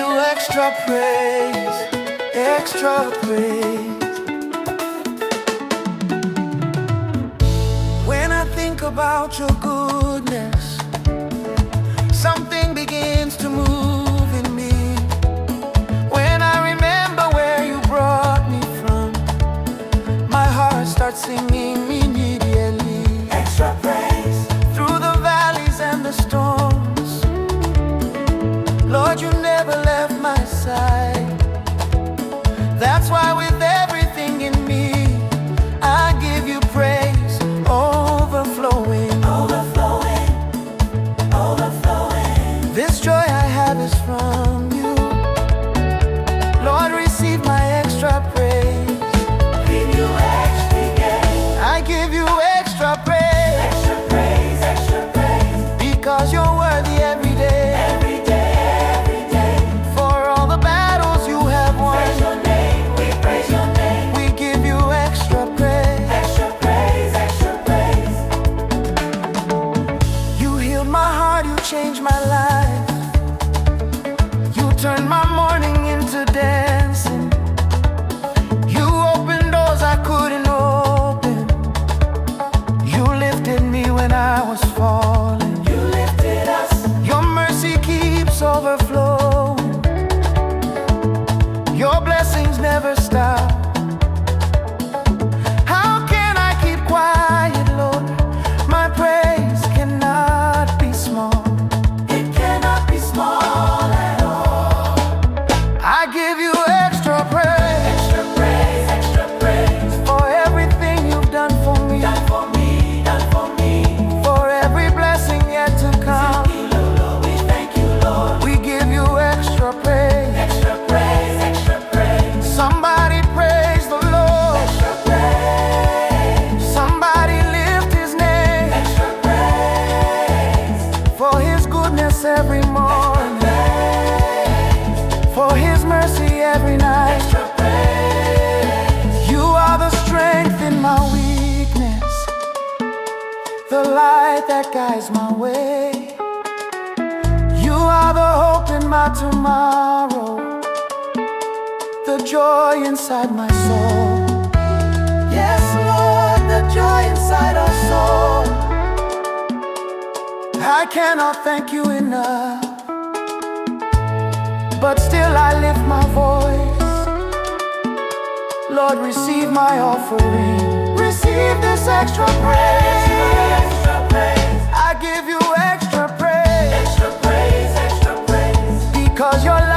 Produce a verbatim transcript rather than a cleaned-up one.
extra praise, extra praise. When I think about your goodness, something begins to move in me. When I remember where you brought me from, my heart starts singing immediately. Extra praise. Through the valleys and the storms, Lord, you never left my side. That's why with everything in me, I give you praise, overflowing, Overflowing, overflowing. This joy I have is from you. Lord, receive my extra praise. Give you extra gain. I give you extra praise, Extra praise, extra praise. because you're worthy every day. Every day, every day. For all the battles you have Praise won, your name, we praise your name. we give you extra praise. Extra praise, extra praise. You healed my heart, you changed my life. You turned my mourning into dancing. You opened doors I couldn't open. You lifted me when I was falling. You lifted us. Your mercy keeps overflowing. Your blessings never stop. How can I keep quiet, Lord? My praise cannot be small. It cannot be small at all. I give you extra praise Extra praise, extra praise. for everything you've done for me, Done for me, done for me. for every blessing yet to come. Thank you, Lord. We thank you, Lord. We give you extra praise. Extra praise, extra praise. Somebody praise the Lord. Extra praise. Somebody lift his name, Extra praise. for his goodness every morning, for his mercy every night. Extra praise. You are the strength in my weakness, the light that guides my way. You are the hope in my tomorrow, the joy inside my soul. Yes, Lord, the joy inside our soul. I cannot thank you enough, but still I lift my voice. Lord, receive my offering. Receive this extra praise. Extra praise. I give you extra praise, Extra praise, extra praise. because your